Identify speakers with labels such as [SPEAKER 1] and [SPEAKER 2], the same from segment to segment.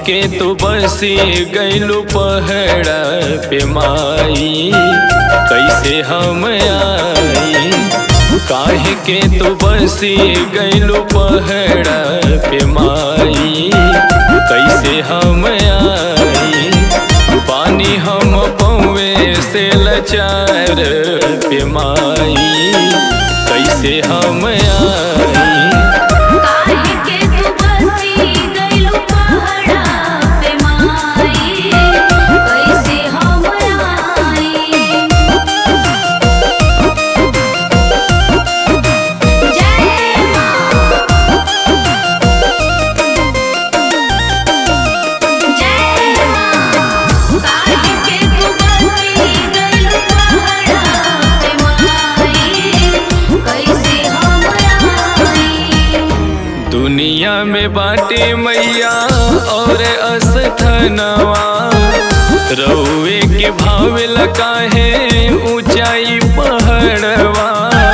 [SPEAKER 1] के तू बसी गइलू पहाड़ा पे माई, कैसे हम आई। काहे के तू बसी गइलू पहाड़ा पे माई, कैसे हम आई। पानी हम पौवे से लाचार पे माई, कैसे हम आई। दुनिया में बाटे मैया और अस्थनवा, रउए के भावेल काहे ऊंचाई पहाड़वा।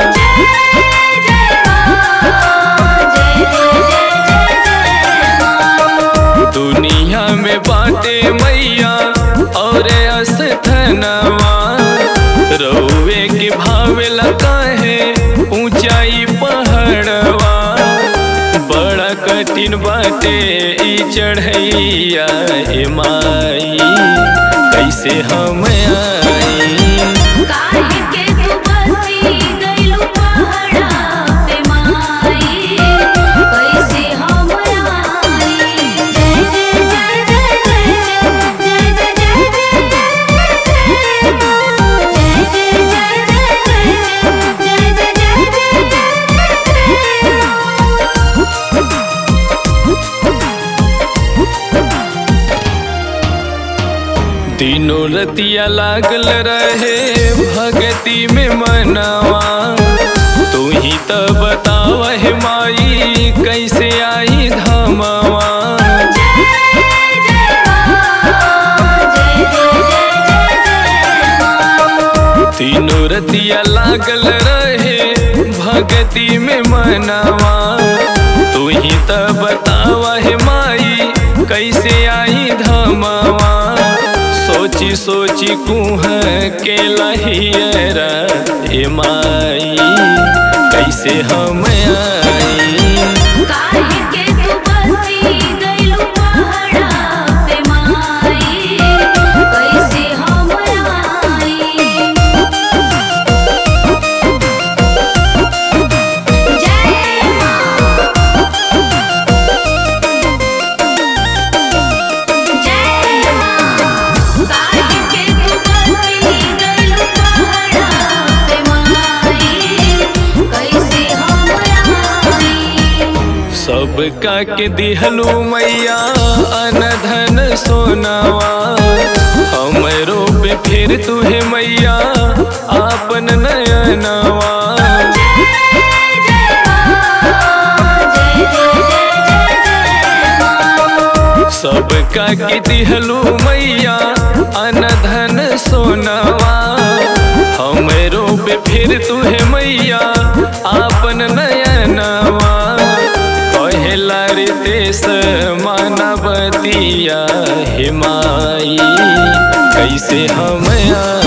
[SPEAKER 1] दुनिया में बाटे मैया और अस्थनवा, रउए के भावेल काहे ऊंचाई पहाड़वा। बड़ा कठिन बाटे ई चढ़ैया ए माई, कैसे हम आई।
[SPEAKER 2] काहे के तू बसी गइलू पहाड़ा पे माई, कैसे हम आई। जय जय जय जय जय जय जय जय जय
[SPEAKER 1] दिनों रतिया लागल रहे भगती में मनवा, तू ही तो बतावा है माई, कैसे आई धमवा। तीनों रतिया लागल रहे भगती में मनवा, तू ही तो बतावा है माई, कैसे आई धमवा। सोची सोची कुह के लहियरा ए माई, कैसे हम आई।
[SPEAKER 2] काहे के तू बसी गइलू पहाड़ा पे माई, कैसे हम आई। जय मां जय मां। काहे के तू बसी गइलू पहाड़ा पे माई, कैसे हम आई।
[SPEAKER 1] सबका के दिहलू मैया अनधन सोनावा, हमरो पे फिर तुहे मैया आपन नयनवा। सबका के दिहलू मैया अनधन सोनावा, हमरो पे फिर तुहे मैया आपन नयनवा। पहला रितेश मानवतिया हे माई, कैसे हम